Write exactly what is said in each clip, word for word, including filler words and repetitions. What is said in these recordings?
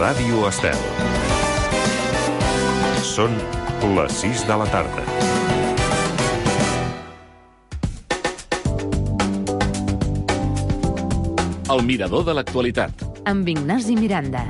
Ràdio Estel. Són les sis de la tarda. El mirador de l'actualitat. Amb Ignasi Miranda.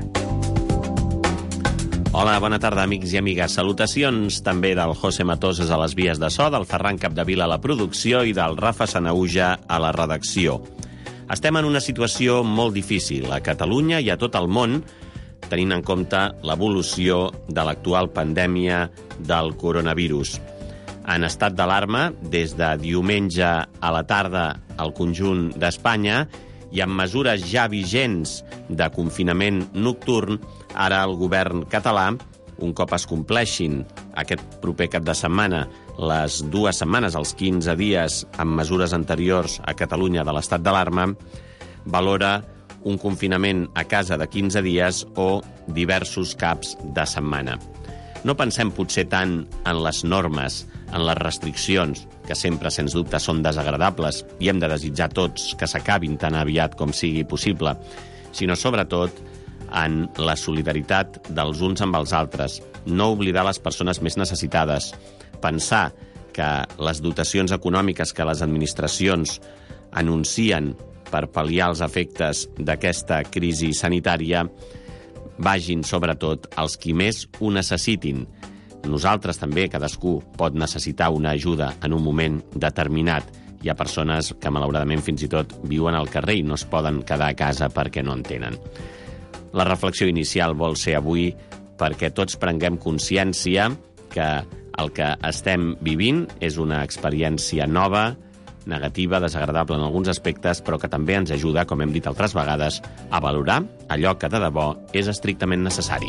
Hola, bona tarda, amics i amigues. Salutacions també del José Matoses a les vies de so, del Ferran Capdevila a la producció i del Rafa Sanauja a la redacció. Estem en una situació molt difícil a Catalunya i a tot el món, tenint en compte l'evolució de l'actual pandèmia del coronavirus. En estat d'alarma, des de diumenge a la tarda al conjunt d'Espanya, i amb mesures ja vigents de confinament nocturn, ara el govern català, un cop es compleixin aquest proper cap de setmana les dues setmanes, els quinze dies amb mesures anteriors a Catalunya de l'estat d'alarma, valora un confinament a casa de quinze dies o diversos caps de setmana. No pensem potser tant en les normes, en les restriccions, que sempre, sens dubte, són desagradables i hem de desitjar tots que s'acabin tan aviat com sigui possible, sinó sobretot en la solidaritat dels uns amb els altres, no oblidar les persones més necessitades, pensar que les dotacions econòmiques que les administracions anuncien per pal·liar els efectes d'aquesta crisi sanitària vagin sobretot als qui més ho necessitin. Nosaltres també, cadascú pot necessitar una ajuda en un moment determinat. Hi ha persones que malauradament fins i tot viuen al carrer i no es poden quedar a casa perquè no en tenen. La reflexió inicial vol ser avui perquè tots prenguem consciència que el que estem vivint és una experiència nova, negativa, desagradable en alguns aspectes, però que també ens ajuda, com hem dit altres vegades, a valorar allò que de debò és estrictament necessari.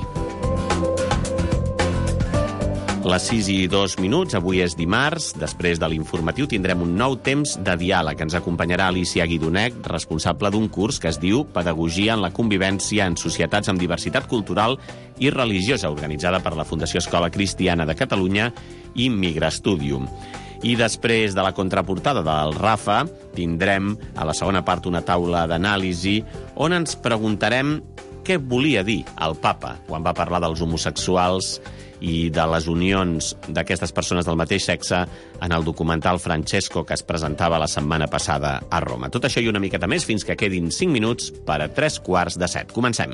Les sis i dos minuts, avui és dimarts. Després de l'informatiu tindrem un nou temps de diàleg. Ens acompanyarà Alicia Guidonech, responsable d'un curs que es diu Pedagogia en la convivència en societats amb diversitat cultural i religiosa, organitzada per la Fundació Escola Cristiana de Catalunya i Migra Studium. I després de la contraportada del Rafa, tindrem a la segona part una taula d'anàlisi on ens preguntarem què volia dir el papa quan va parlar dels homosexuals i de les unions d'aquestes persones del mateix sexe en el documental Francesco que es presentava la setmana passada a Roma. Tot això i una miqueta més fins que quedin cinc minuts per a tres quarts de set. Comencem.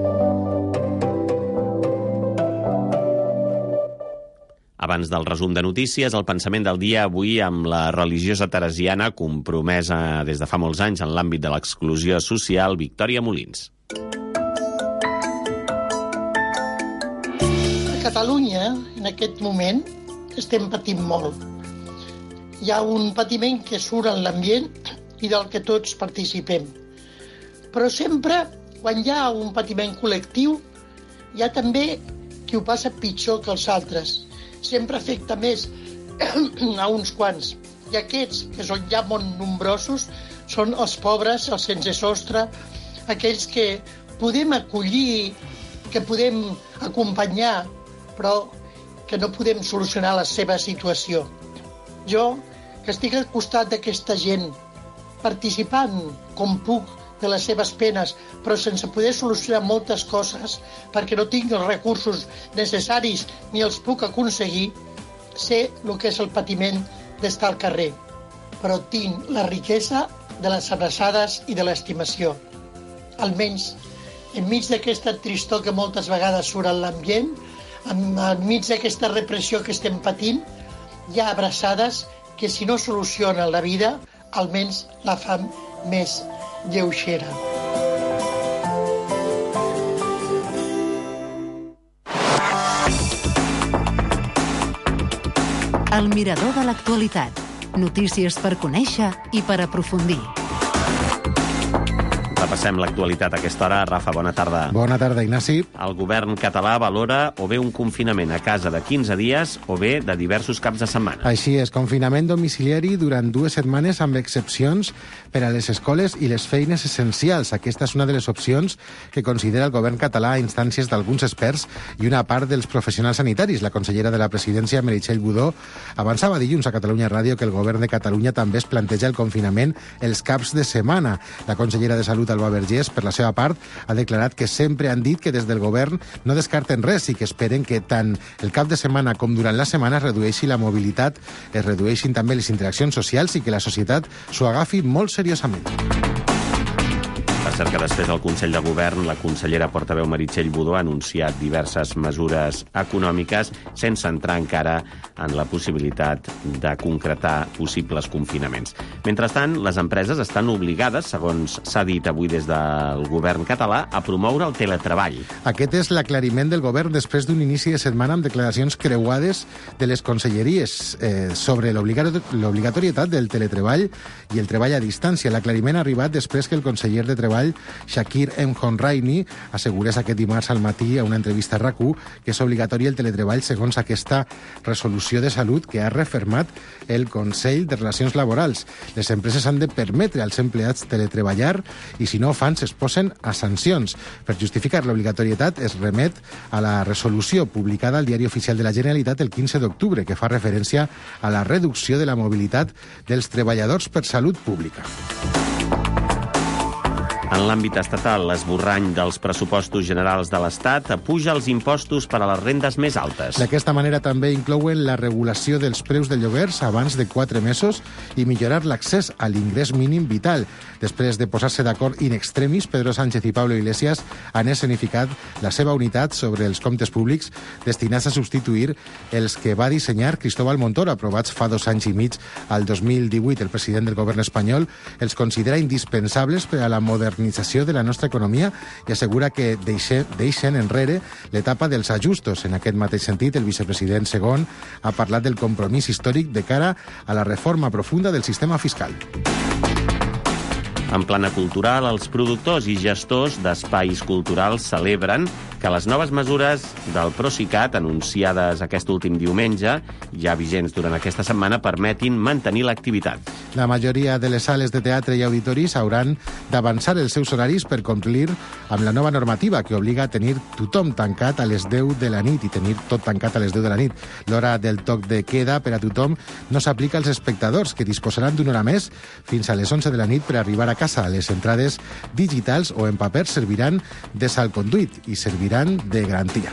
Abans del resum de notícies, el pensament del dia avui amb la religiosa teresiana compromesa des de fa molts anys en l'àmbit de l'exclusió social, Victòria Molins. A Catalunya, en aquest moment, estem patint molt. Hi ha un patiment que surt en l'ambient i del que tots participem. Però sempre, quan hi ha un patiment col·lectiu, hi ha també qui ho passa pitjor que els altres. Sempre afecta més a uns quants. I aquests, que són ja molt nombrosos, són els pobres, els sense sostre, aquells que podem acollir, que podem acompanyar, però que no podem solucionar la seva situació. Jo, que estic al costat d'aquesta gent, participant com puc de les seves penes, però sense poder solucionar moltes coses, perquè no tinc els recursos necessaris ni els puc aconseguir, sé el que és el patiment d'estar al carrer. Però tinc la riquesa de les abraçades i de l'estimació. Almenys, enmig d'aquesta tristor que moltes vegades surt en l'ambient, enmig d'aquesta repressió que estem patint, hi ha abraçades que si no solucionen la vida, almenys la fan més lleugera. El mirador de l'actualitat. Notícies per conèixer i per aprofundir. Repassem l'actualitat a aquesta hora. Rafa, bona tarda. Bona tarda, Ignasi. El govern català valora o bé un confinament a casa de quinze dies o bé de diversos caps de setmana. Així és, confinament domiciliari durant dues setmanes amb excepcions per a les escoles i les feines essencials. Aquesta és una de les opcions que considera el govern català a instàncies d'alguns experts i una part dels professionals sanitaris. La consellera de la Presidència, Meritxell Budó, avançava dilluns a Catalunya Ràdio que el govern de Catalunya també es planteja el confinament els caps de setmana. La consellera de Salut, Alba Vergés, per la seva part, ha declarat que sempre han dit que des del govern no descarten res i que esperen que tant el cap de setmana com durant la setmana es redueixi la mobilitat, es redueixin també les interaccions socials i que la societat s'ho agafi molt seriosament. Per cert que després del Consell de Govern, la consellera portaveu Meritxell Budó ha anunciat diverses mesures econòmiques sense entrar encara en la possibilitat de concretar possibles confinaments. Mentrestant, les empreses estan obligades, segons s'ha dit avui des del govern català, a promoure el teletreball. Aquest és l'aclariment del govern després d'un inici de setmana amb declaracions creuades de les conselleries eh, sobre l'obligatorietat del teletreball i el treball a distància. L'aclariment ha arribat després que el conseller de Treball Shakir M. Honraini assegurés aquest dimarts al matí a una entrevista a RAC u que és obligatori el teletreball segons aquesta resolució de salut que ha refermat el Consell de Relacions Laborals. Les empreses han de permetre als empleats teletreballar i si no ho fan s'exposen a sancions. Per justificar l'obligatorietat es remet a la resolució publicada al Diari Oficial de la Generalitat el quinze d'octubre que fa referència a la reducció de la mobilitat dels treballadors per salut pública. En l'àmbit estatal, l'esborrany dels pressupostos generals de l'Estat apuja els impostos per a les rendes més altes. D'aquesta manera també inclouen la regulació dels preus de lloguers abans de quatre mesos i millorar l'accés a l'ingrés mínim vital. Després de posar-se d'acord in extremis, Pedro Sánchez i Pablo Iglesias han escenificat la seva unitat sobre els comptes públics destinats a substituir els que va dissenyar Cristóbal Montoro, aprovats fa dos anys i mig al dos mil divuit. El president del govern espanyol els considera indispensables per a la modernització de la nostra economia i assegura que deixe, deixen enrere l'etapa dels ajustos. En aquest mateix sentit, el vicepresident segon ha parlat del compromís històric de cara a la reforma profunda del sistema fiscal. En plana cultural, els productors i gestors d'espais culturals celebren que les noves mesures del Procicat, anunciades aquest últim diumenge, ja vigents durant aquesta setmana, permetin mantenir l'activitat. La majoria de les sales de teatre i auditoris hauran d'avançar els seus horaris per complir amb la nova normativa que obliga a tenir tothom tancat a les deu de la nit i tenir tot tancat a les deu de la nit. L'hora del toc de queda per a tothom no s'aplica als espectadors, que disposaran d'una hora més fins a les onze de la nit per arribar a casa. Les entrades digitals o en paper serviran de salconduit i serviran de garantia.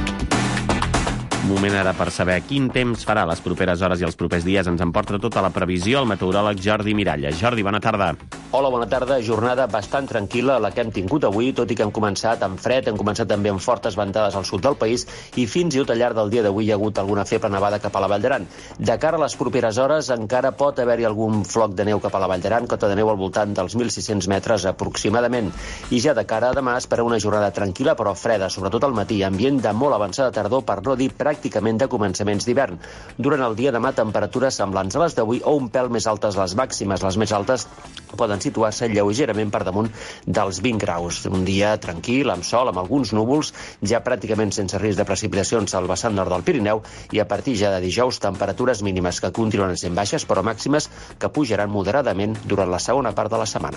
Moment ara per saber quin temps farà les properes hores i els propers dies. Ens en porta tota la previsió el meteoròleg Jordi Miralla. Jordi, bona tarda. Hola, bona tarda. Jornada bastant tranquil·la la que hem tingut avui, tot i que hem començat amb fred, hem començat també amb fortes ventades al sud del país i fins i tot al llarg del dia d'avui hi ha hagut alguna feble nevada cap a la Vall d'Aran. De cara a les properes hores encara pot haver-hi algun floc de neu cap a la Vall d'Aran, cota de neu al voltant dels mil sis-cents metres aproximadament. I ja de cara a demà espera una jornada tranquil·la però freda, sobretot al matí, ambient de molt avançada tardor, per no dir pràcticament de començaments d'hivern. Durant el dia demà temperatures semblants a les d'avui o un pèl més altes les màximes. Les més altes poden situar-se lleugerament per damunt dels vint graus. Un dia tranquil, amb sol, amb alguns núvols, ja pràcticament sense risc de precipitacions al vessant nord del Pirineu i a partir ja de dijous temperatures mínimes que continuen sent baixes però màximes que pujaran moderadament durant la segona part de la setmana.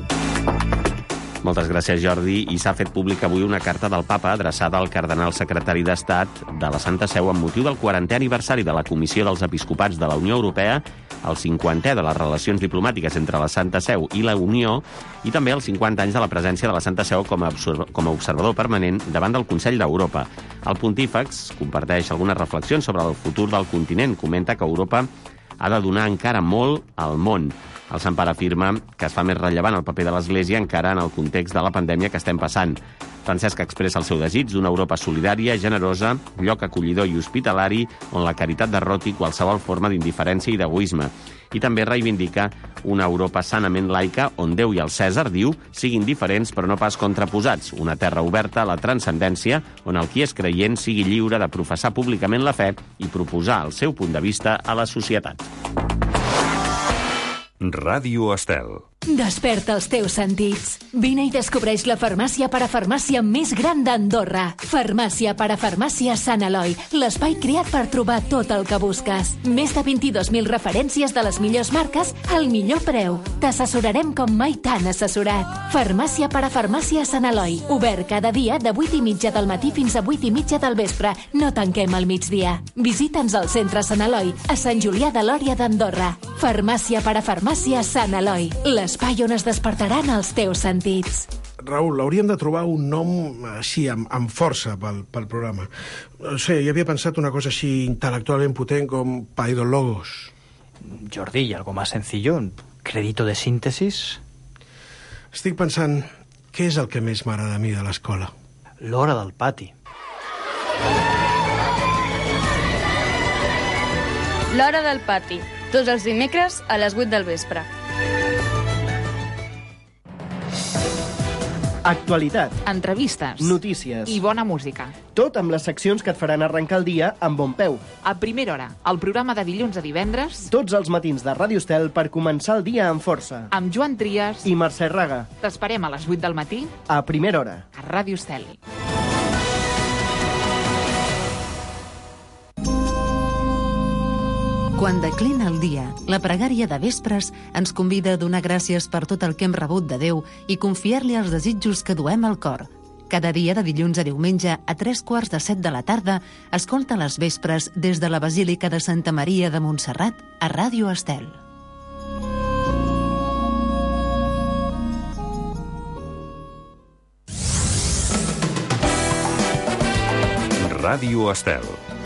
Moltes gràcies, Jordi. I s'ha fet pública avui una carta del papa adreçada al cardenal secretari d'Estat de la Santa Seu amb motiu del quarantè aniversari de la Comissió dels Episcopats de la Unió Europea, el cinquantè de les relacions diplomàtiques entre la Santa Seu i la Unió i també els cinquanta anys de la presència de la Santa Seu com a, com a observador permanent davant del Consell d'Europa. El pontífex comparteix algunes reflexions sobre el futur del continent. Comenta que Europa ha de donar encara molt al món. El Sant Pare afirma que es fa més rellevant el paper de l'Església encara en el context de la pandèmia que estem passant. Francesc expressa el seu desig d'una Europa solidària, generosa, lloc acollidor i hospitalari on la caritat derroti qualsevol forma d'indiferència i d'egoisme. I també reivindica una Europa sanament laica on Déu i el Cèsar, diu, siguin diferents però no pas contraposats. Una terra oberta a la transcendència on el qui és creient sigui lliure de professar públicament la fe i proposar el seu punt de vista a la societat. Ràdio Estel. Desperta els teus sentits. Vine i descobreix la farmàcia parafarmàcia més gran d'Andorra. Farmàcia parafarmàcia Sant Eloi, l'espai creat per trobar tot el que busques. Més de vint-i-dos mil referències de les millors marques al millor preu. T'assessorarem com mai t'han assessorat. Farmàcia parafarmàcia Sant Eloi. Obert cada dia de vuit i mitja del matí fins a vuit i mitja del vespre. No tanquem al migdia. Visita'ns al centre Sant Eloi, a Sant Julià de Lòria d'Andorra. Farmàcia parafarmàcia Sant Eloi, la l'espai on es despertaran els teus sentits. Raül, hauríem de trobar un nom així, amb, amb força pel, pel programa. No sé, jo havia pensat una cosa així intel·lectualment potent com Paidologos. Jordi, ¿y algo más sencillo? ¿Crédito de síntesis? Estic pensant, què és el que més m'agrada a mi de l'escola? L'hora del pati. L'hora del pati, tots els dimecres a les vuit del vespre. Actualitat. Entrevistes. Notícies. I bona música. Tot amb les seccions que et faran arrencar el dia amb bon peu. A primera hora, el programa de dilluns a divendres. Tots els matins de Ràdio Estel per començar el dia amb força. Amb Joan Trias i Mercè Raga. T'esperem a les vuit del matí. A primera hora. A Ràdio Estel. Quan declina el dia, la pregària de vespres ens convida a donar gràcies per tot el que hem rebut de Déu i confiar-li els desitjos que duem al cor. Cada dia de dilluns a diumenge a tres quarts de set de la tarda, escolta les vespres des de la Basílica de Santa Maria de Montserrat a Ràdio Estel. Ràdio Estel.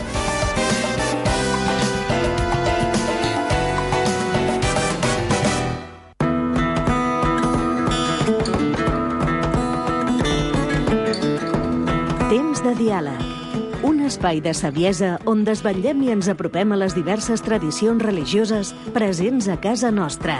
Temps de diàleg. Un espai de saviesa on desvetllem i ens apropem a les diverses tradicions religioses presents a casa nostra.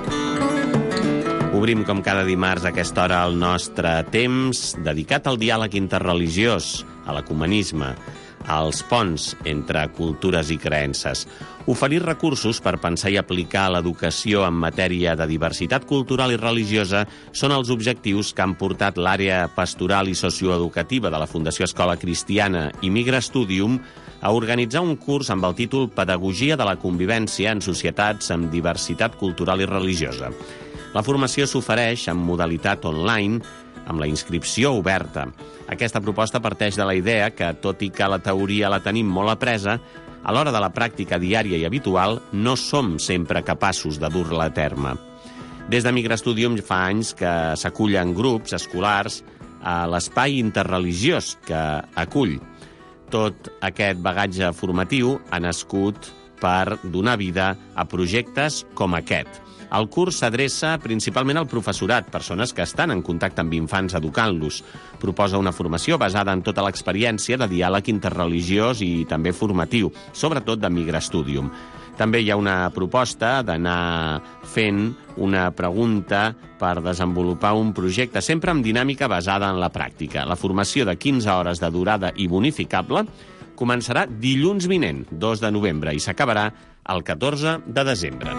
Obrim com cada dimarts a aquesta hora el nostre temps dedicat al diàleg interreligiós, a l'ecumenisme, als ponts entre cultures i creences. Oferir recursos per pensar i aplicar l'educació en matèria de diversitat cultural i religiosa són els objectius que han portat l'àrea pastoral i socioeducativa de la Fundació Escola Cristiana i Migra Studium a organitzar un curs amb el títol Pedagogia de la convivència en societats amb diversitat cultural i religiosa. La formació s'ofereix en modalitat online, amb la inscripció oberta. Aquesta proposta parteix de la idea que, tot i que la teoria la tenim molt apresa, a l'hora de la pràctica diària i habitual no som sempre capaços de dur-la a terme. Des de Migra Studium fa anys que s'acullen grups escolars a l'espai interreligiós que acull. Tot aquest bagatge formatiu ha nascut per donar vida a projectes com aquest. El curs s'adreça principalment al professorat, persones que estan en contacte amb infants educant-los. Proposa una formació basada en tota l'experiència de diàleg interreligiós i també formatiu, sobretot de Migra Studium. També hi ha una proposta d'anar fent una pregunta per desenvolupar un projecte, sempre amb dinàmica basada en la pràctica. La formació de quinze hores de durada i bonificable començarà dilluns vinent, dos de novembre, i s'acabarà el catorze de desembre.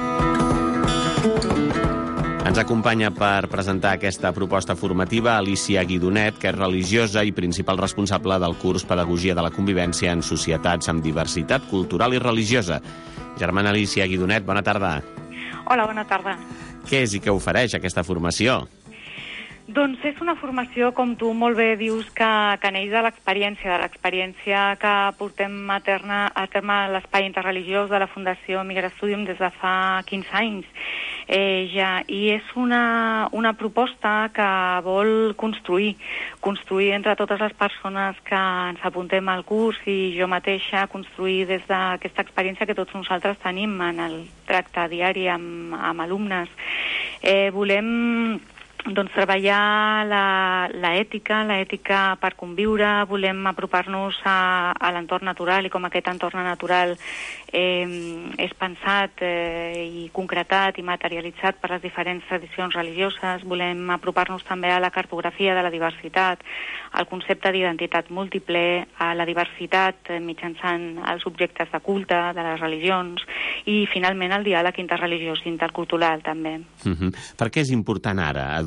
Ens acompanya per presentar aquesta proposta formativa Alicia Guidonet, que és religiosa i principal responsable del curs Pedagogia de la convivència en societats amb diversitat cultural i religiosa. Germana Alicia Guidonet, bona tarda. Hola, bona tarda. Què és i què ofereix aquesta formació? Doncs és una formació, com tu molt bé dius, que, que neix de l'experiència, de l'experiència que portem a terme, a terme l'espai interreligiós de la Fundació Migra Studium des de fa quinze anys. Eh, ja, I és una, una proposta que vol construir, construir entre totes les persones que ens apuntem al curs i jo mateixa, construir des d'aquesta experiència que tots nosaltres tenim en el tracte diari amb, amb alumnes. Eh, volem doncs treballar la, la ètica, la ètica per conviure, volem apropar-nos a, a l'entorn natural i com aquest entorn natural eh, és pensat eh, i concretat i materialitzat per les diferents tradicions religioses. Volem apropar-nos també a la cartografia de la diversitat, al concepte d'identitat múltiple, a la diversitat eh, mitjançant els objectes de culte, de les religions i finalment el diàleg interreligiós i intercultural també. Uh-huh. Per què és important ara educar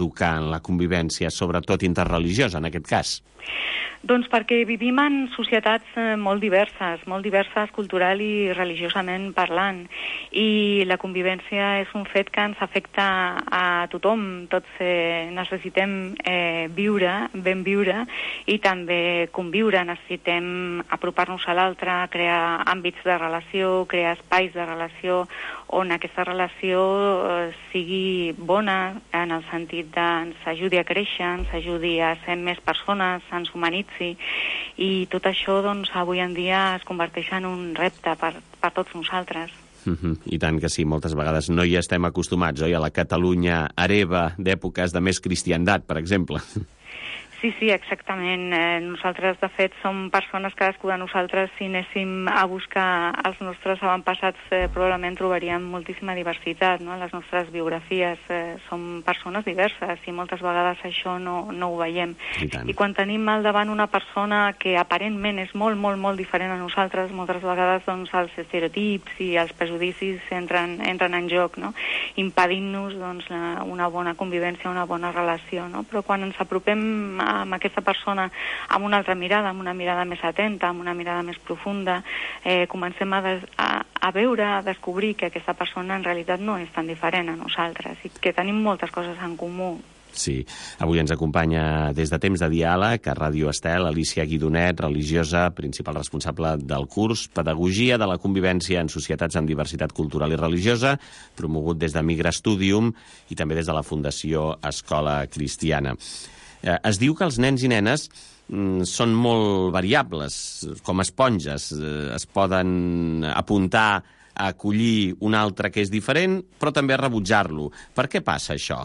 educar en la convivència, sobretot interreligiosa, en aquest cas? Doncs perquè vivim en societats molt diverses, molt diverses cultural i religiosament parlant, i la convivència és un fet que ens afecta a tothom. Tots eh, necessitem eh, viure, ben viure, i també conviure. Necessitem apropar-nos a l'altre, crear àmbits de relació, crear espais de relació on aquesta relació eh, sigui bona, en el sentit de ens ajudi a créixer, ens ajudi a ser més persones, ens humanitzi, i tot això doncs, avui en dia es converteix en un repte per, per tots nosaltres. Uh-huh. I tant que sí, moltes vegades no hi estem acostumats, oi? A la Catalunya hereva d'èpoques de més cristiandat, per exemple. Sí, sí, exactament. Eh, nosaltres, de fet, som persones, cadascú de nosaltres, si anéssim a buscar els nostres avantpassats, eh, probablement trobaríem moltíssima diversitat, no? Les nostres biografies eh, som persones diverses i moltes vegades això no, no ho veiem. I, I quan tenim al davant una persona que aparentment és molt, molt, molt diferent a nosaltres, moltes vegades doncs, els estereotips i els prejudicis entren, entren en joc, no? Impedint-nos doncs, la, una bona convivència, una bona relació, no? Però quan ens apropem amb aquesta persona amb una altra mirada, amb una mirada més atenta, amb una mirada més profunda, eh, comencem a, des, a, a veure, a descobrir que aquesta persona en realitat no és tan diferent a nosaltres i que tenim moltes coses en comú. Sí, avui ens acompanya des de Temps de Diàleg a Ràdio Estel Alicia Guidonet, religiosa, principal responsable del curs Pedagogia de la Convivència en Societats amb Diversitat Cultural i Religiosa, promogut des de Migra Studium i també des de la Fundació Escola Cristiana. Es diu que els nens i nenes mm, són molt variables, com esponges. Es poden apuntar a acollir un altre que és diferent, però també a rebutjar-lo. Per què passa això?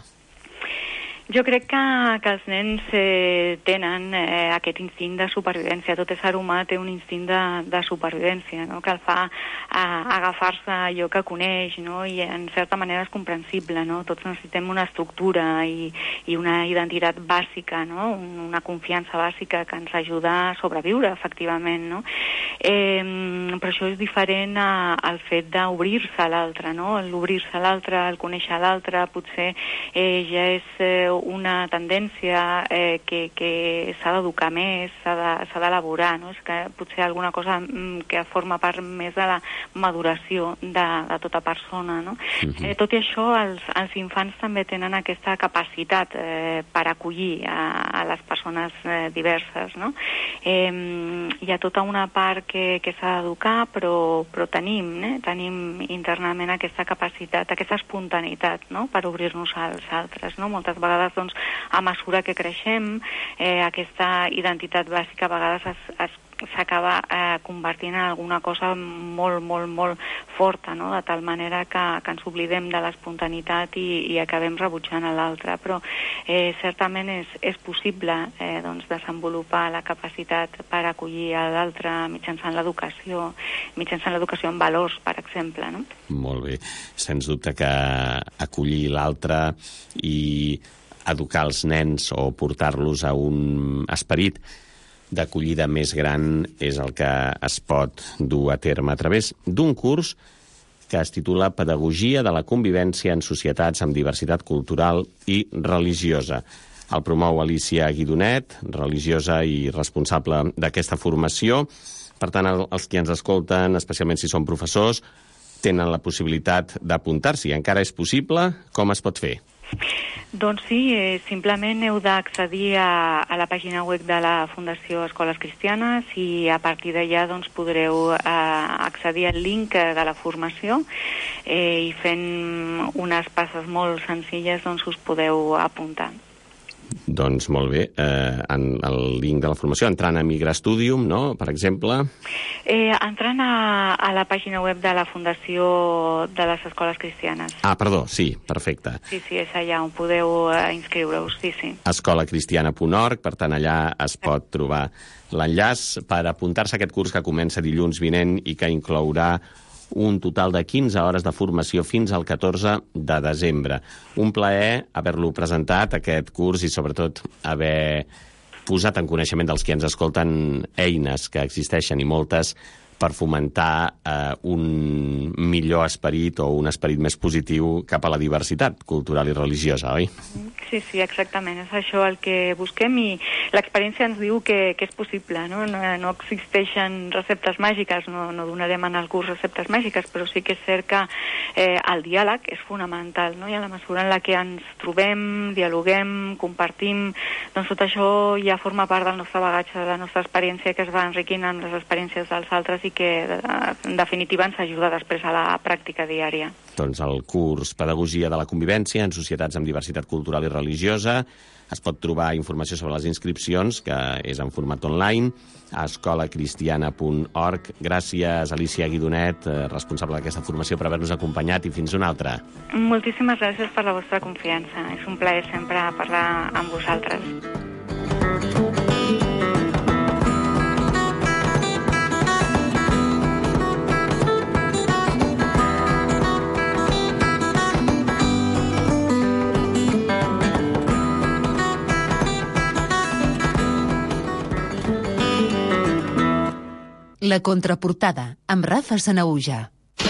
Jo crec que, que els nens eh, tenen eh, aquest instint de supervivència. Tot ésser humà té un instint de, de supervivència, no? Que el fa a, agafar-se a allò que coneix, no? I en certa manera és comprensible, no? Tots necessitem una estructura i, i una identitat bàsica, no? Una confiança bàsica que ens ajuda a sobreviure, efectivament, no? Eh, però això és diferent a, al fet d'obrir-se a l'altre, no? L'obrir-se a l'altre, el conèixer l'altre, potser eh, ja és eh, una tendència eh, que, que s'ha d'educar més, s'ha d'elaborar, no? És que potser alguna cosa mm, que forma part més de la maduració de, de tota persona, no? Uh-huh. eh, tot i això, els, els infants també tenen aquesta capacitat eh, per acollir a, a les persones eh, diverses, no? Eh, hi ha tota una part que, que s'ha d'educar, però, però tenim, eh? tenim internament aquesta capacitat, aquesta espontaneïtat, no? Per obrir-nos als altres, no? Moltes vegades doncs, a mesura que creixem, eh, aquesta identitat bàsica a vegades es, es s'acaba eh, convertint en alguna cosa molt, molt, molt forta, no? De tal manera que, que ens oblidem de l'espontaneïtat i, i acabem rebutjant a l'altre. Però eh, certament és, és possible eh, doncs, desenvolupar la capacitat per acollir a l'altre mitjançant l'educació, mitjançant l'educació en valors, per exemple, no? Molt bé. Sens dubte que acollir l'altre i educar els nens o portar-los a un esperit d'acollida més gran és el que es pot dur a terme a través d'un curs que es titula Pedagogia de la Convivència en Societats amb Diversitat Cultural i Religiosa. El promou Alicia Guidonet, religiosa i responsable d'aquesta formació. Per tant, els que ens escolten, especialment si són professors, tenen la possibilitat d'apuntar-s'hi. Encara és possible? Com es pot fer? Doncs sí, eh, simplement heu d'accedir a, a la pàgina web de la Fundació Escoles Cristianes i a partir d'allà doncs, podreu eh, accedir al link de la formació eh, i fent unes passes molt senzilles doncs, us podeu apuntar. Doncs molt bé, eh, en el link de la formació, entrant a Migra Studium, no?, per exemple. Eh, entrant a, a la pàgina web de la Fundació de les Escoles Cristianes. Ah, perdó, sí, perfecte. Sí, sí, és allà on podeu eh, inscriure-us, sí, sí. escola cristiana punt org, per tant, allà es pot trobar l'enllaç per apuntar-se a aquest curs que comença dilluns vinent i que inclourà un total de quinze hores de formació fins al catorze de desembre. Un plaer haver-lo presentat, aquest curs, i sobretot haver posat en coneixement dels que ens escolten eines que existeixen i moltes per fomentar eh, un millor esperit o un esperit més positiu cap a la diversitat cultural i religiosa, oi? Sí, sí, exactament. És això el que busquem i l'experiència ens diu que, que és possible, no? No, no existeixen receptes màgiques, no, no donarem en el curs receptes màgiques, però sí que és cert que eh, el diàleg és fonamental, no? I a la mesura en la que ens trobem, dialoguem, compartim, doncs tot això ja forma part del nostre bagatge, de la nostra experiència que es va enriquint amb les experiències dels altres i que en definitiva ens ajuda després a la pràctica diària. Doncs el curs Pedagogia de la Convivència en Societats amb Diversitat Cultural i Religiosa. Es pot trobar informació sobre les inscripcions, que és en format online, a escola cristiana punt org. Gràcies, Alicia Guidonet, responsable d'aquesta formació, per haver-nos acompanyat, i fins una altra. Moltíssimes gràcies per la vostra confiança. És un plaer sempre parlar amb vosaltres. La contraportada, amb Rafa Sanahuja.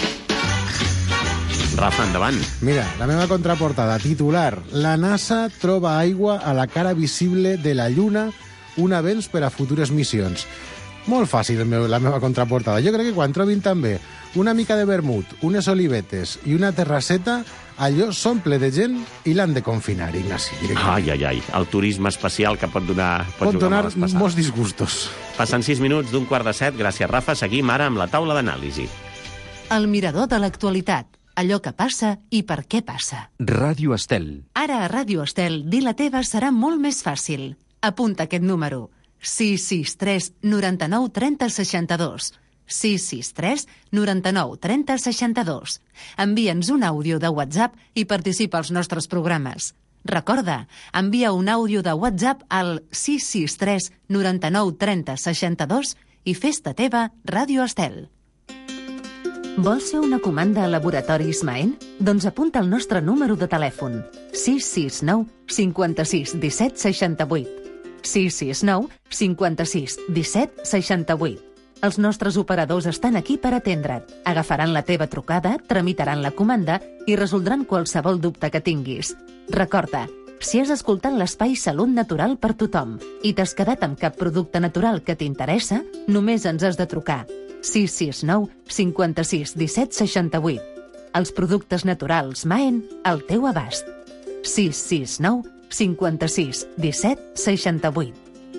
Rafa, endavant. Mira, la meva contraportada, titular: la NASA troba aigua a la cara visible de la Lluna, un avenç per a futures missions. Molt fàcil, el meu, la meva contraportada. Jo crec que quan trobin també una mica de vermut, unes olivetes i una terrasseta, allò s'omple de gent i l'han de confinar, Ignasi. Ai, ai, ai. El turisme espacial que pot donar... Pot, pot donar molts disgustos. Passen sis minuts d'un quart de set. Gràcies, Rafa. Seguim ara amb la taula d'anàlisi. El mirador de l'actualitat. Allò que passa i per què passa. Ràdio Estel. Ara a Ràdio Estel, dir la teva serà molt més fàcil. Apunta aquest número. sis sis tres noranta-nou trenta seixanta-dos. sis sis tres noranta-nou trenta seixanta-dos. Envia'ns un àudio de WhatsApp i participa als nostres programes. Recorda, envia un àudio de WhatsApp al sis sis tres noranta-nou trenta seixanta-dos i fes-te teva Ràdio Estel. Vols fer una comanda a Laboratoris Maen? Doncs apunta el nostre número de telèfon. sis sis nou cinquanta-sis disset seixanta-vuit. sis sis nou cinquanta-sis disset seixanta-vuit. Els nostres operadors estan aquí per atendre't. Agafaran la teva trucada, tramitaran la comanda i resoldran qualsevol dubte que tinguis. Recorda, si has escoltat l'espai Salut Natural per tothom i t'has quedat amb cap producte natural que t'interessa, només ens has de trucar. sis sis nou cinquanta-sis disset seixanta-vuit. Els productes naturals Maen al teu abast. sis sis nou cinquanta-sis disset seixanta-vuit.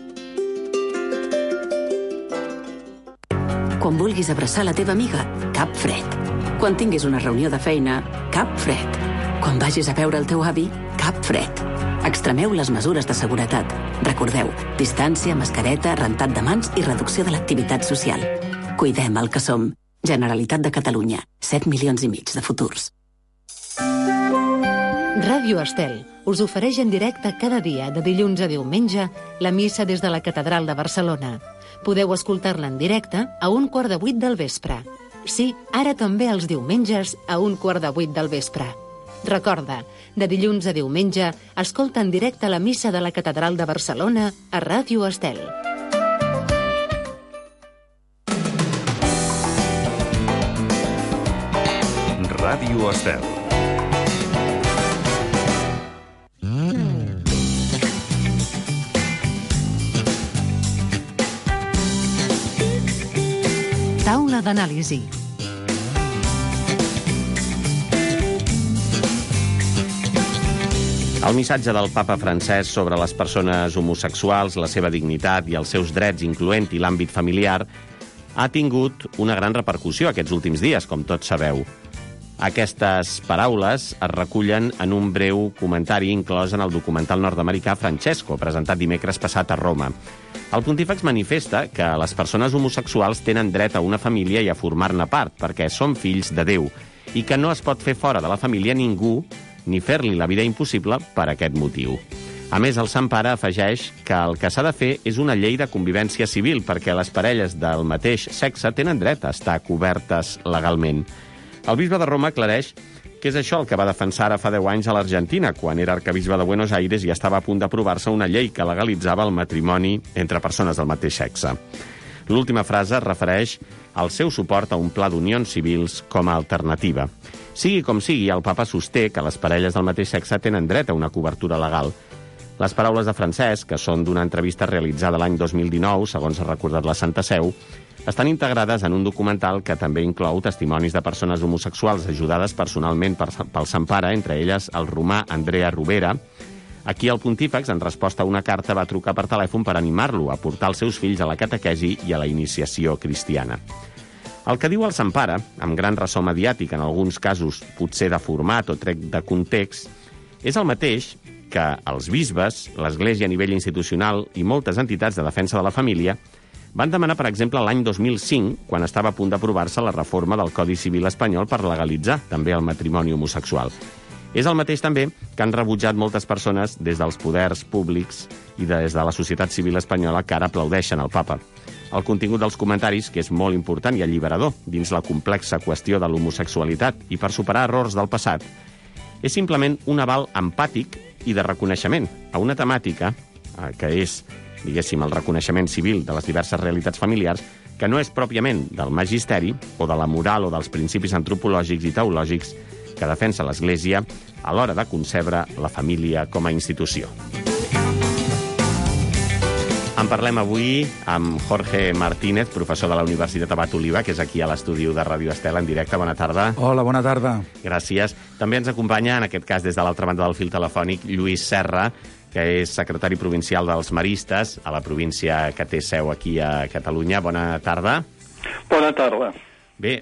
Quan vulguis abraçar la teva amiga, cap fred. Quan tinguis una reunió de feina, cap fred. Quan vagis a veure el teu avi, cap fred. Extremeu les mesures de seguretat. Recordeu, distància, mascareta, rentat de mans i reducció de l'activitat social. Cuidem el que som. Generalitat de Catalunya. set milions i mig de futurs. Ràdio Estel us ofereix en directe cada dia, de dilluns a diumenge, la missa des de la Catedral de Barcelona. Podeu escoltar-la en directe a un quart de vuit del vespre. Sí, ara també els diumenges a un quart de vuit del vespre. Recorda, de dilluns a diumenge, escolta en directe la missa de la Catedral de Barcelona a Ràdio Estel. Ràdio Estel. Taula d'anàlisi. El missatge del papa francès sobre les persones homosexuals, la seva dignitat i els seus drets, incloent-hi l'àmbit familiar, ha tingut una gran repercussió aquests últims dies, com tots sabeu. Aquestes paraules es recullen en un breu comentari inclòs en el documental nord-americà Francesco, presentat dimecres passat a Roma. El pontífex manifesta que les persones homosexuals tenen dret a una família i a formar-ne part, perquè són fills de Déu, i que no es pot fer fora de la família ningú ni fer-li la vida impossible per aquest motiu. A més, el Sant Pare afegeix que el que s'ha de fer és una llei de convivència civil, perquè les parelles del mateix sexe tenen dret a estar cobertes legalment. El bisbe de Roma aclareix que és això el que va defensar ara fa deu anys a l'Argentina, quan era arquebisbe de Buenos Aires i estava a punt d'aprovar-se una llei que legalitzava el matrimoni entre persones del mateix sexe. L'última frase es refereix el seu suport a un pla d'unions civils com a alternativa. Sigui com sigui, el papa sosté que les parelles del mateix sexe tenen dret a una cobertura legal. Les paraules de Francesc, que són d'una entrevista realitzada l'any dos mil dinou, segons ha recordat la Santa Seu, estan integrades en un documental que també inclou testimonis de persones homosexuals ajudades personalment pel Sant Pare, entre elles el romà Andrea Rovera. Aquí el pontífex, en resposta a una carta, va trucar per telèfon per animar-lo a portar els seus fills a la catequesi i a la iniciació cristiana. El que diu el Sant Pare, amb gran ressò mediàtic, en alguns casos potser de format o tret de context, és el mateix que els bisbes, l'Església a nivell institucional i moltes entitats de defensa de la família van demanar, per exemple, l'any dos mil cinc, quan estava a punt d'aprovar-se la reforma del Codi Civil espanyol per legalitzar també el matrimoni homosexual. És el mateix també que han rebutjat moltes persones des dels poders públics i des de la societat civil espanyola que ara aplaudeixen el papa. El contingut dels comentaris, que és molt important i alliberador dins la complexa qüestió de l'homosexualitat i per superar errors del passat, és simplement un aval empàtic i de reconeixement a una temàtica eh, que és, diguéssim, el reconeixement civil de les diverses realitats familiars, que no és pròpiament del magisteri o de la moral o dels principis antropològics i teològics que defensa l'Església a l'hora de concebre la família com a institució. En parlem avui amb Jorge Martínez, professor de la Universitat Abat Oliba, que és aquí a l'estudi de Ràdio Estel en directe. Bona tarda. Hola, bona tarda. Gràcies. També ens acompanya, en aquest cas des de l'altra banda del fil telefònic, Lluís Serra, que és secretari provincial dels Maristes, a la província que té seu aquí a Catalunya. Bona tarda. Bona tarda. Bé,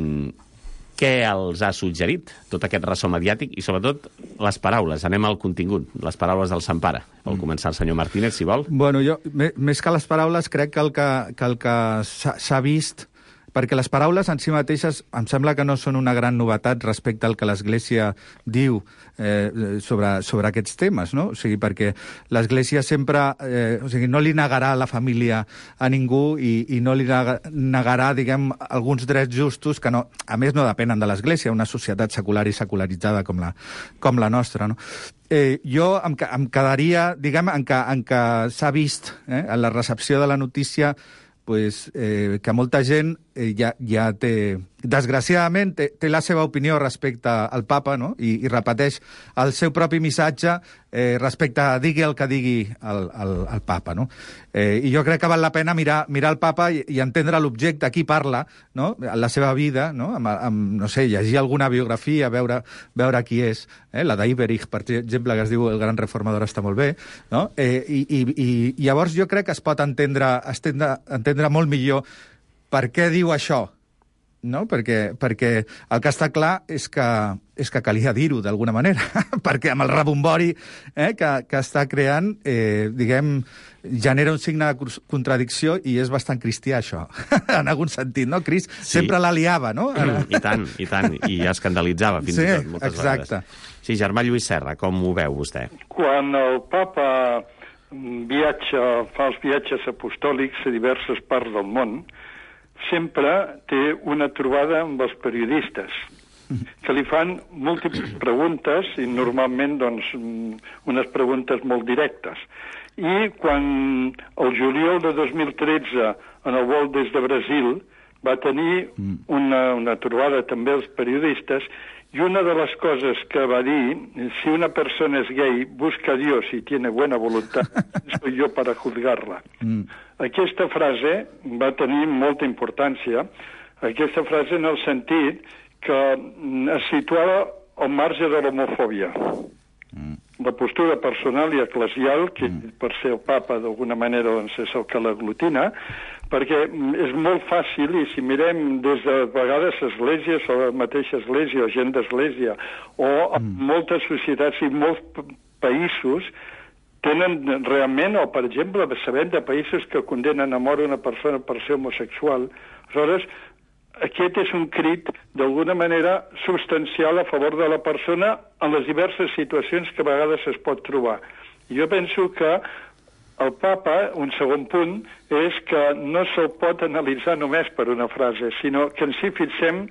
què els ha suggerit tot aquest ressò mediàtic i, sobretot, les paraules? Anem al contingut, les paraules del Sant Pare. Vol començar el senyor Martínez, si vol? Bueno, jo, més que les paraules, crec que el que, que, el que s'ha vist, perquè les paraules en si mateixes em sembla que no són una gran novetat respecte al que l'Església diu eh, sobre, sobre aquests temes, no? O sigui, perquè l'Església sempre eh, o sigui, no li negarà la família a ningú i, i no li negarà, diguem, alguns drets justos que, no, a més, no depenen de l'Església, una societat secular i secularitzada com la, com la nostra, no? Eh, jo em, em quedaria, diguem, en què, en què s'ha vist eh, en la recepció de la notícia pues, eh, que molta gent eh, ja, ja té, desgraciadament, té, té la seva opinió respecte al papa, no? I, i repeteix el seu propi missatge eh, respecte a digui el que digui el, el, el papa, no? Eh, I jo crec que val la pena mirar, mirar el papa i, i entendre l'objecte, qui parla, no? La seva vida, no? Amb, amb, no sé, llegir alguna biografia, veure, veure qui és. Eh? La d'Iberich, per exemple, que es diu El gran reformador, està molt bé, no? Eh, i, i, I llavors jo crec que es pot entendre, entendre, entendre molt millor per què diu això, no? Perquè, perquè el que està clar és que, és que calia dir-ho d'alguna manera, perquè amb el rebombori eh, que, que està creant, eh, diguem, genera un signe de contradicció i és bastant cristià, això, en algun sentit, no? Crist sí. Sempre l'aliava, no? I tant, i tant, i escandalitzava fins sí, i tot moltes exacte. vegades. Sí, germà Lluís Serra, com ho veu vostè? Quan el papa viatja, fa els viatges apostòlics a diverses parts del món, sempre té una trobada amb els periodistes, que li fan múltiples preguntes, i normalment doncs, unes preguntes molt directes. I quan el juliol de dos mil tretze, en el vol des de Brasil, va tenir una, una trobada també als periodistes, y una de las cosas que va dir, si una persona es gay, busca a Dios y tiene buena voluntad, soy yo para juzgarla. Mm. Aquesta frase va tenir molta importància, aquesta frase en el sentit que es situava al marge de l'homofòbia. Mm. La postura personal i eclesial, que mm. per ser el papa d'alguna manera doncs, és el que l'aglutina, perquè és molt fàcil, i si mirem des de vegades esglésies o la mateixa església o gent d'església o mm. moltes societats i molts països tenen realment, o per exemple, sabem de països que condenen a mort una persona per ser homosexual. Aleshores, aquest és un crit d'alguna manera substancial a favor de la persona en les diverses situacions que a vegades es pot trobar. Jo penso que el papa, un segon punt, és que no se'l pot analitzar només per una frase, sinó que ens hi fixem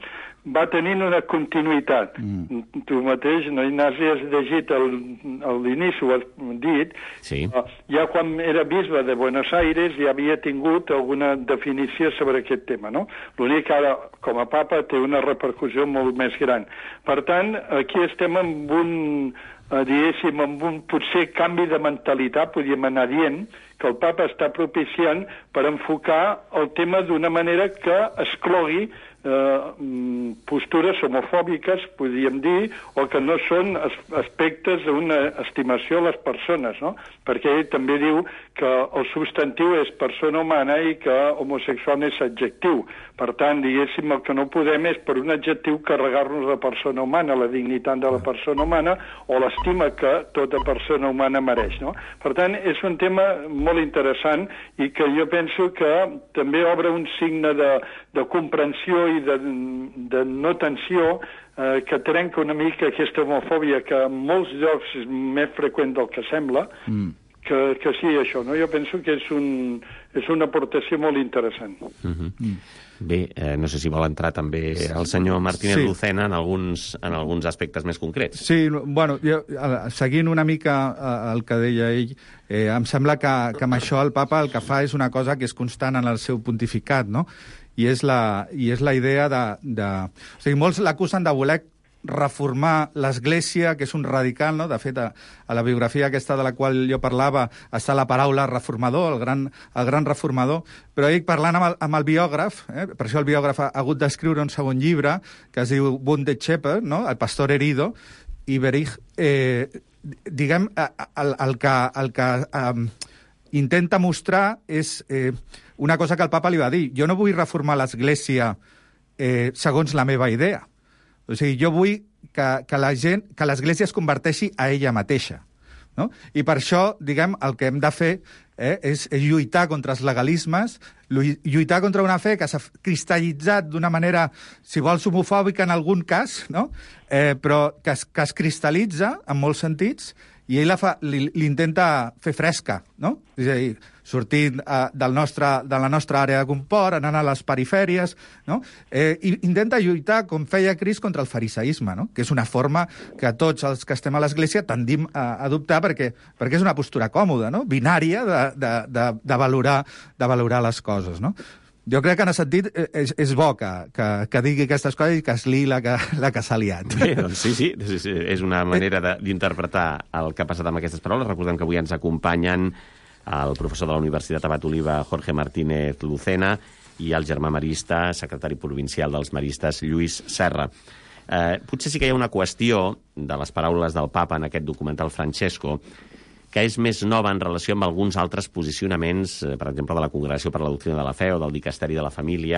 va tenint una continuïtat. Mm. Tu mateix, no, Ignasi, has llegit el, a l'inici, ho has dit, sí. uh, ja quan era bisbe de Buenos Aires ja havia tingut alguna definició sobre aquest tema, no? L'únic que ara, com a papa, té una repercussió molt més gran. Per tant, aquí estem amb un, uh, diguéssim, amb un potser canvi de mentalitat, podríem anar dient, que el papa està propiciant per enfocar el tema d'una manera que exclogui eh, postures homofòbiques, podríem dir, o que no són aspectes d'una estimació a les persones, no? Perquè ell també diu que el substantiu és persona humana i que homosexual és adjectiu. Per tant, diguéssim, el que no podem és per un adjectiu carregar-nos la persona humana, la dignitat de la persona humana o l'estima que tota persona humana mereix, no? Per tant, és un tema molt interessant i que jo penso que també obre un signe de, de comprensió i de, de no tensió eh, que trenca una mica aquesta homofòbia que en molts llocs és més freqüent del que sembla, mm. que, que sí, això, no? Jo penso que és, un, és una aportació molt interessant. Mm-hmm. Mm. Bé, eh, no sé si vol entrar també el senyor Martínez sí. Lucena en alguns, en alguns aspectes més concrets. Sí, bueno, jo, seguint una mica el que deia ell, eh, em sembla que, que amb això el papa el que fa és una cosa que és constant en el seu pontificat, no? I és la, i és la idea de, de... O sigui, molts l'acusen de voler reformar l'Església, que és un radical, no? De fet, a, a la biografia aquesta de la qual jo parlava està la paraula reformador, el gran, el gran reformador, però ell parlant amb el, amb el biògraf, eh? Per això el biògraf ha hagut d'escriure un segon llibre, que es diu Wounded Shepherd, no? El pastor herido, i Berich, eh, diguem, el, el que, el que eh, intenta mostrar és eh, una cosa que el papa li va dir. Jo no vull reformar l'Església eh, segons la meva idea. O sigui, jo vull que, que la gent, que l'Església es converteixi a ella mateixa, no? I per això, diguem, el que hem de fer eh, és, és lluitar contra els legalismes, lluitar contra una fe que s'ha cristal·litzat d'una manera, si vols, homofòbica en algun cas, no? eh, però que es, que es cristal·litza en molts sentits i ell la fa, li, li intenta fer fresca, no? És a dir, sortint eh, del nostre, de la nostra àrea de confort, anant a les perifèries, no? Eh, i intenta lluitar, com feia Crist, contra el fariseisme, no? Que és una forma que tots els que estem a l'Església tendim a adoptar perquè, perquè és una postura còmoda, no? Binària de, de, de, de, valorar, de valorar les coses, no? Jo crec que en el sentit és, és bo que, que, que digui aquestes coses i que es li la que, la que s'ha liat. Bé, doncs sí, sí, sí, sí, és una manera d'interpretar el que ha passat amb aquestes paraules. Recordem que avui ens acompanyen el professor de la Universitat Abat Oliva, Jorge Martínez Lucena, i el germà marista, secretari provincial dels maristes, Lluís Serra. Eh, potser sí que hi ha una qüestió de les paraules del papa en aquest documental Francesco, que és més nova en relació amb alguns altres posicionaments, per exemple, de la Congregació per la Doctrina de la Fe o del Dicasteri de la Família,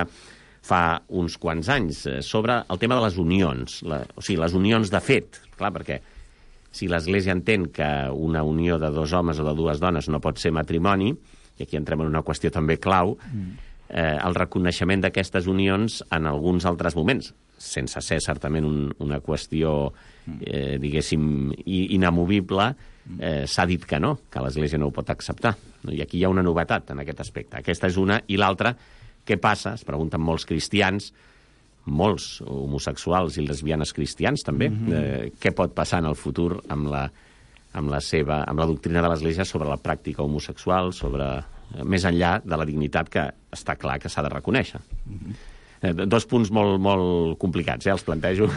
fa uns quants anys, sobre el tema de les unions, la, o sigui, les unions de fet. Clar, perquè si l'Església entén que una unió de dos homes o de dues dones no pot ser matrimoni, i aquí entrem en una qüestió també clau, eh, el reconeixement d'aquestes unions en alguns altres moments, sense ser certament un, una qüestió, eh, diguéssim, inamovible, eh, s'ha dit que no, que l'Església no ho pot acceptar. I aquí hi ha una novetat en aquest aspecte. Aquesta és una, i l'altra, què passa? Es pregunten molts cristians, molts homosexuals i lesbianes cristians també, mm-hmm. eh, què pot passar en el futur amb la, amb la seva, amb la doctrina de l'Església sobre la pràctica homosexual, sobre, eh, més enllà de la dignitat que està clar que s'ha de reconèixer. Mm-hmm. Eh, dos punts molt, molt complicats, eh, els plantejo.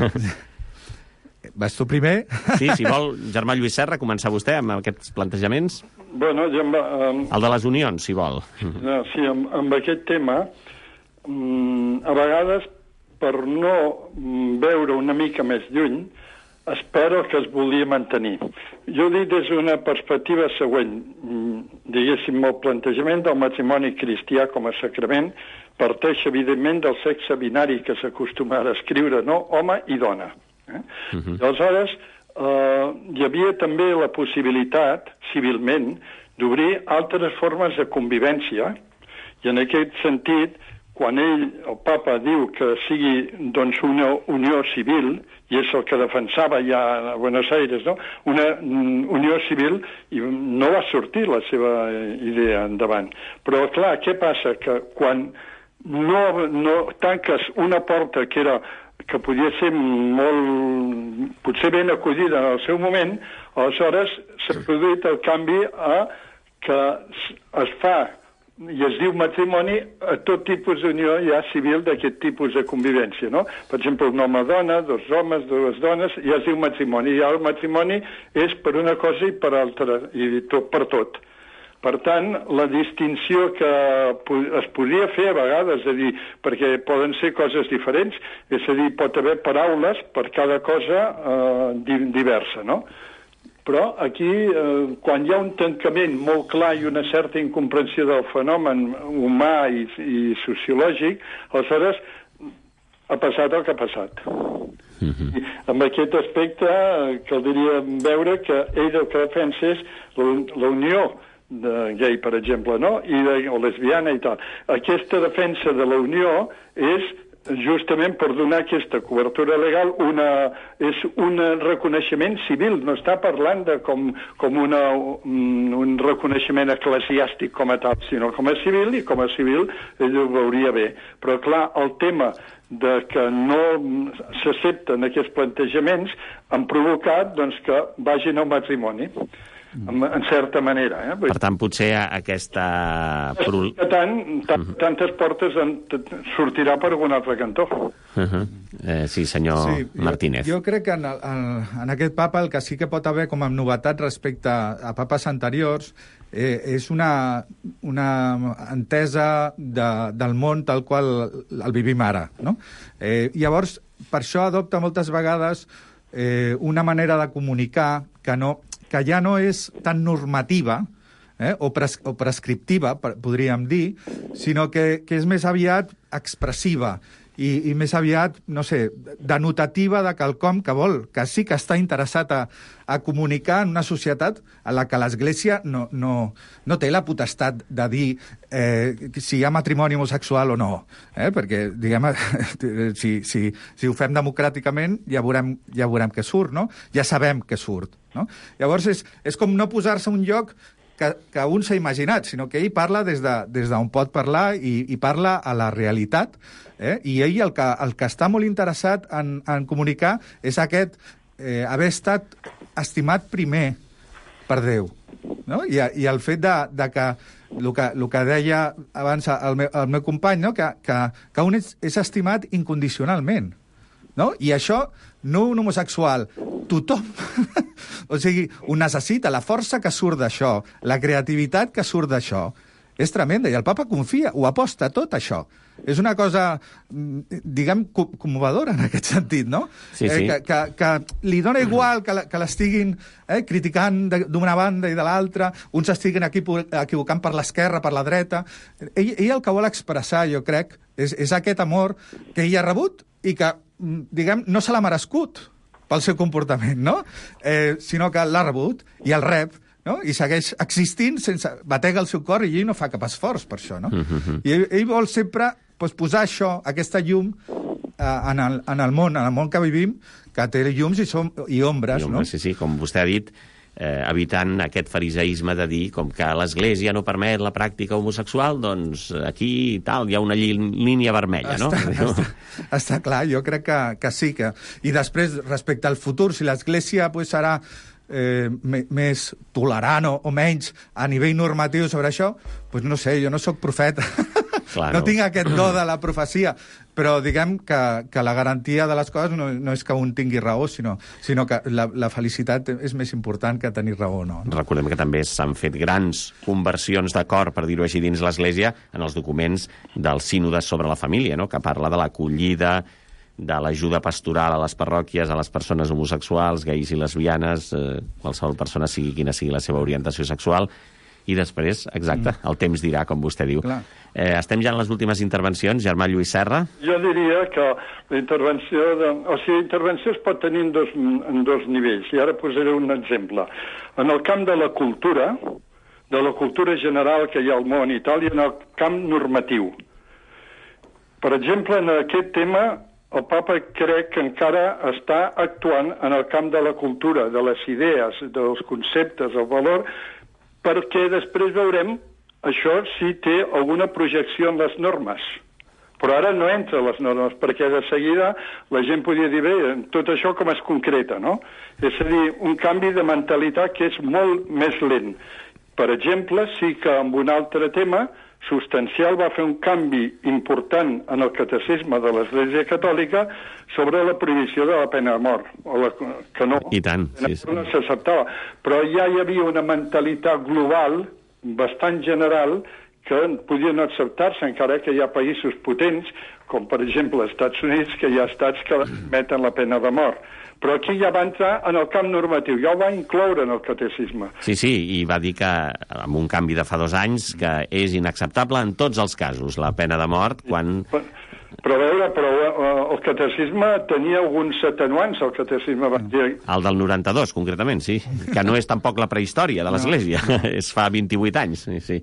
Vas tu primer? Sí, si vol, germà Lluís Serra, començar vostè amb aquests plantejaments. Bueno, jo... Um... El de les unions, si vol. No, sí, amb, amb aquest tema, um, a vegades, per no veure una mica més lluny, espero que es volia mantenir. Jo ho dic des d'una perspectiva següent. Diguéssim, el plantejament del matrimoni cristià com a sacrament parteix, evidentment, del sexe binari que s'acostuma a escriure, no? Home i dona. Eh? Uh-huh. Aleshores, eh, hi havia també la possibilitat, civilment, d'obrir altres formes de convivència, i en aquest sentit, quan ell, el papa, diu que sigui doncs, una unió civil, i és el que defensava ja a Buenos Aires, no? Una mm, unió civil, i no va sortir la seva idea endavant. Però, clar, què passa? Que quan no, no tanques una porta que era que podia ser molt, potser ben acollida en el seu moment, aleshores s'ha produït el canvi a que es fa i es diu matrimoni a tot tipus d'unió ja civil d'aquest tipus de convivència, no? Per exemple, un home-dona, dos homes, dues dones, ja es diu matrimoni. I el matrimoni és per una cosa i per altra, i tot, per tot. Per tant, la distinció que es podria fer a vegades, és a dir, perquè poden ser coses diferents, és a dir, pot haver paraules per cada cosa eh, diversa, no? Però aquí, eh, quan hi ha un tancament molt clar i una certa incomprensió del fenomen humà i, i sociològic, aleshores ha passat el que ha passat. Mm-hmm. I amb aquest aspecte eh, caldria veure que ell el que defensa és la unió de gay, per exemple, no? I de, o lesbiana i tal. Aquesta defensa de la unió és justament per donar aquesta cobertura legal, una, és un reconeixement civil, no està parlant de com, com una, un, un reconeixement eclesiàstic com a tal, sinó com a civil, i com a civil ell ho veuria bé. Però clar, el tema de que no s'accepten aquests plantejaments han provocat doncs, que vagin al matrimoni. En, en certa manera. Eh? Per tant, potser aquesta... Que tant, tant, tantes portes en, sortirà per algun altre cantó. Uh -huh. eh, sí, senyor sí, Martínez. Jo, jo crec que en, el, en aquest papa el que sí que pot haver com a novetat respecte a papes anteriors eh, és una, una entesa de, del món tal qual el vivim ara. No? Eh, llavors, per això adopta moltes vegades eh, una manera de comunicar que no... que ja no és tan normativa eh, o, pres o prescriptiva, podríem dir, sinó que, que és més aviat expressiva i, i més aviat, no sé, denotativa de quelcom que vol, que sí que està interessat a, a comunicar en una societat a la que l'Església no, no, no té la potestat de dir eh, si hi ha matrimoni homosexual o no. Eh? Perquè, diguem, si, si, si ho fem democràticament ja veurem, ja veurem què surt, no? Ja sabem què surt. No? Llavors, és, és com no posar-se un lloc que, que un s'ha imaginat, sinó que ell parla des d'on de, des pot parlar i, i parla a la realitat, eh? I ell el que, el que està molt interessat en, en comunicar és aquest eh, haver estat estimat primer per Déu. No? I, I el fet de, de que el que, el que deia abans el meu, el meu company, no? que, que, que un és, és estimat incondicionalment. No? I això, no un homosexual, tothom, o sigui, ho necessita, la força que surt d'això, la creativitat que surt d'això, és tremenda, i el papa confia, ho aposta tot, això. És una cosa, diguem, commovedora en aquest sentit, no? Sí, sí. Eh, que, que, que li dona igual que, la, que l'estiguin eh, criticant d'una banda i de l'altra, uns estiguin equivocant per l'esquerra, per la dreta. Ell, ell el que vol expressar, jo crec, és, és aquest amor que ell ha rebut i que, diguem, no se l'ha merescut pel seu comportament, no? Eh, sinó que l'ha rebut i el rep, no? I segueix existint, sense batega el seu cor, i ell no fa cap esforç per això, no? Uh-huh. I ell, ell vol sempre pues, posar això, aquesta llum, eh, en, el, en el món, en el món que vivim, que té llums i, som, i ombres, I ombres, no? Sí, sí, com vostè ha dit, eh, evitant aquest fariseisme de dir com que l'Església no permet la pràctica homosexual, doncs aquí tal, hi ha una línia vermella, està, no? Està, està clar, jo crec que, que sí. Que... I després, respecte al futur, si l'Església pues, serà eh, més tolerant o, o menys a nivell normatiu sobre això, pues no sé, jo no sóc profeta. Clar, no, no tinc aquest do de la profecia, però diguem que, que la garantia de les coses no, no és que un tingui raó, sinó, sinó que la, la felicitat és més important que tenir raó, no? Recordem que també s'han fet grans conversions d'acord, per dir-ho així, dins l'Església, en els documents del sínode sobre la família, no? Que parla de l'acollida, de l'ajuda pastoral a les parròquies, a les persones homosexuals, gais i lesbianes, eh, qualsevol persona sigui quina sigui la seva orientació sexual. I després, exacte, el temps dirà, com vostè diu. Eh, estem ja en les últimes intervencions. Germà Lluís Serra. Jo diria que la intervenció... De... O sigui, la intervenció es pot tenir en dos, en dos nivells, i ara posaré un exemple. En el camp de la cultura, de la cultura general que hi ha al món i tal, i en el camp normatiu. Per exemple, en aquest tema, el papa crec que encara està actuant en el camp de la cultura, de les idees, dels conceptes, el valor, perquè després veurem això si té alguna projecció en les normes. Per Però ara no entra les normes, perquè de seguida la gent podia dir, bé, tot això com es concreta, no? És a dir, un canvi de mentalitat que és molt més lent. Per exemple, sí que amb un altre tema substancial va fer un canvi important en el catecisme de l'Església Catòlica sobre la prohibició de la pena de mort, o la, que no, I tant, sí, sí. no s'acceptava. Però ja hi havia una mentalitat global, bastant general, que podia no acceptar-se, encara que hi ha països potents, com per exemple els Estats Units, que hi ha estats que meten la pena de mort. Però aquí ja va entrar en el camp normatiu, ja ho va incloure en el catecisme. Sí, sí, i va dir que, amb un canvi de fa dos anys, que és inacceptable en tots els casos, la pena de mort, quan... Però, però a veure, però uh, el catecisme tenia alguns atenuants, el catecisme va dir... El del noranta-dos, concretament, sí, que no és tampoc la prehistòria de l'Església, no. És fa vint-i-vuit anys, sí, sí.